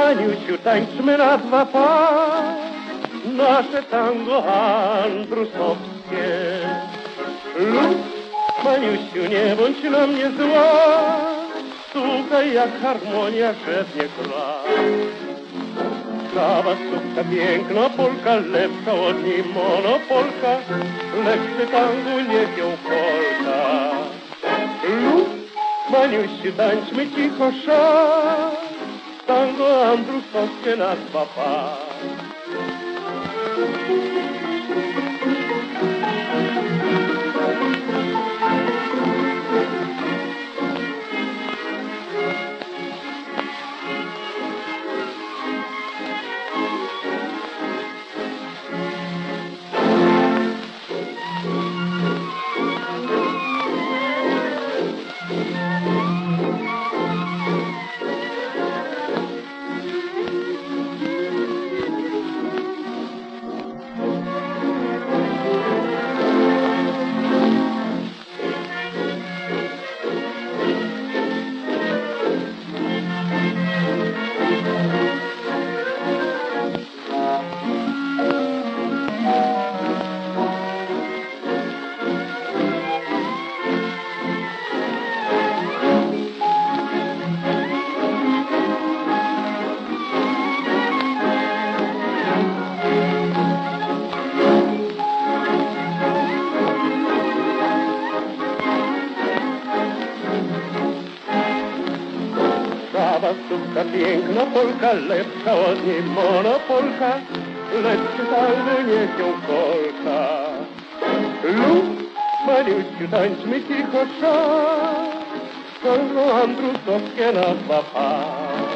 Maniusiu, tańczmy na dwa pa, nasze tango andrusowskie. Lub, Maniusiu, nie bądź na mnie zła, słuchaj jak harmonia szepnie gra. Cała sukta piękna polka, lepsza od niej monopolka, lepszy tangu niech ją polka. Lub, Maniusiu, tańczmy cicho szal, tango andrusowskie na dwa pa. Sukta piękna polka, lepsza od niej monopolka, lepszy tango niech ją kolka. Lub, Maniusiu, tańczmy cicho szal, tango andrusowskie na dwa pa.